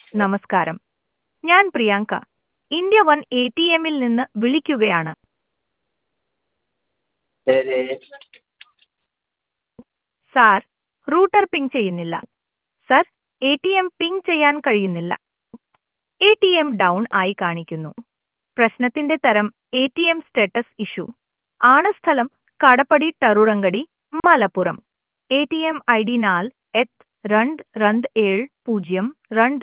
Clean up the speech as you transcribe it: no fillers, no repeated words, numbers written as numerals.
നമസ്കാരം. ഞാൻ Priyanka. India one എ.ടി.എമ്മിൽ നിന്ന് വിളിക്കുകയാണ്. ശരി. സാർ, റൂട്ടർ പിങ് ചെയ്യുന്നില്ല. സർ, എ.ടി.എം പിങ് ചെയ്യാൻ കഴിയുന്നില്ല. എ.ടി.എം ഡൗൺ ആയി കാണിക്കുന്നു. പ്രശ്നത്തിന്റെ തരം എ.ടി.എം സ്റ്റാറ്റസ് ഇഷ്യൂ. ആണ് സ്ഥലം കടപ്പടി ടറുറങ്കടി, മലപ്പുറം. ATM ID 4 2 2 7 0 2